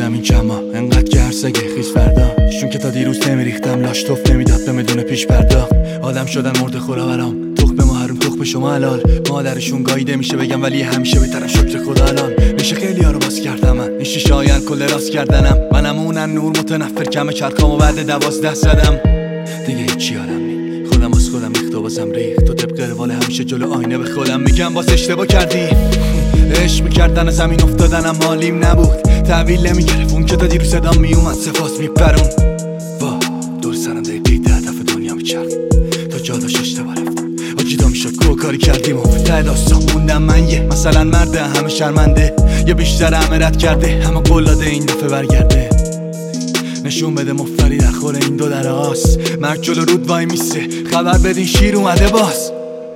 نمیدونم این کما انقدر گرسگه خیز فردا شون که تا دیروز نمیریختم لاش توف نمیداد به بدون پیش پرداخت آدم شدن مرده خورا برام تخم ما حروم تخم شما حلال مادرشون گاییده میشه بگم ولی همیشه بهترم شکر خدا الان میشه خیلی ها رو باز کردم من این شیشه آین کل راست کردنم منم اونن نور متنفر کم چرخامو بعد 12 زدم دیگه هیچی یادم نی خودم از خودم اختبازم ریخت تو طبق روال همیشه جلو آینه به خودم میگم باز اشتباه کردی عشق میکردن زمین افتادنم حالیم نبود تحویل نمیگرفت اون که تا دیرو صدام میومد سپاس میپرون وا دور سرم دقیقی 10 دفعه دنیا میچرخ تا جا داشت اشتباه رفتم آجیدا میشد کاری کردیم و ته داستان موندم من یه مثلا مرده همه شرمنده یا بیشتر همه رد کرده همه قلاده این دفعه برگرده نشون بده مفتری در خور این دو در آس مرگ جلو رود وای میسه خبر بدین شیر اومده باز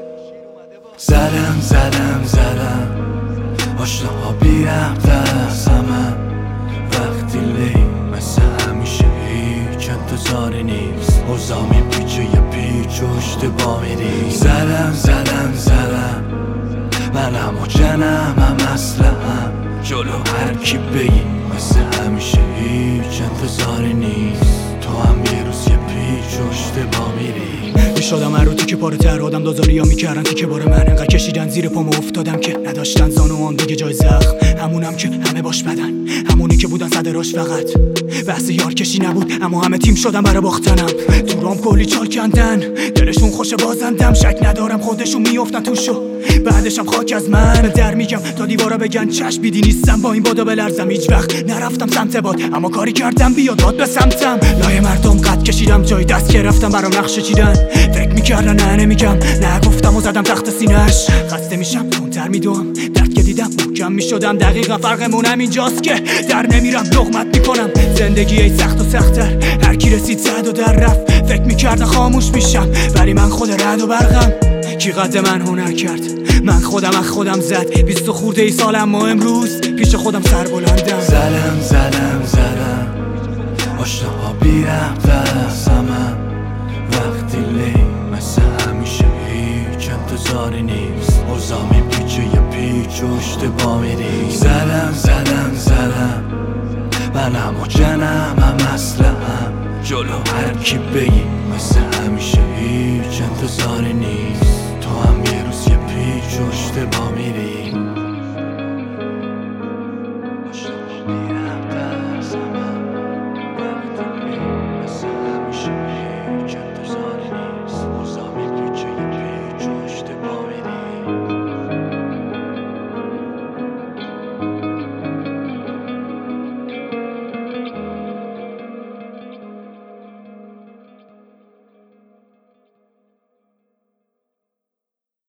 زدم آشناها بی ربط از همه وقتی لی مثل همیشه هیچ انتظاری نیست اوضاع میپیچه یه پیچ و اشتباه میری زدم منم و جنم هم اسلحه‌ام جلو هر کی بگی مثل همیشه هیچ انتظاری نیست تو هم یه روز یه پیچ و اشتباه میری شدم هر رو تیکه پاره تر آدم دازاری ها میکردن تیکه باره من انقدر کشیدن زیر پامو افتادم که نداشتن زانوام دیگه جای زخم همونم که همه باش بدن همونی که بودن صدراش فقط بحث یار کشی نبود اما همه تیم شدن برای باختنم دورام کلی چال کندن دلشون خوش بازندم شک ندارم خودشون میافتن توشو بعدشم خاک از من در میگم تا دیوارا بگن چشم بیدی نیستم با این بادا بلرزم هیچ وقت نرفتم سمت باد اما کاری کردم بیاد داد به سمتم لای مردم قد کشیدم جای دست گرفتم برام نقشه چیدن فکر میکردن نه نمیگم نه گفتم و زدم تخت سینه‌اش خسته میشم تونتر میدوم درد که دیدم محکم میشدم دقیقا فرقمونم اینجاست که در نمیرم لقمت میکنم زندگی ای سخت و سخت‌تر هر کی رسید زد و در رفت فکر میکردن خاموش میشم ولی من خود رد و برقم کی قد من هنر کرد من خودم از خودم زد 20 خورده ای سالم ما امروز پیش خودم سر بلندم زدم آشناها بی ربط از همه وقتی لی مثل همیشه هیچ انتظاری نیست اوضاع میپیچه یه پیچ و اشتباه میری زدم منم و جنم هم اسلحه‌ام جلو هر کی بگی مثل همیشه هیچ انتظاری نیست تو هم یه روز یه پیچ و اشتباه میری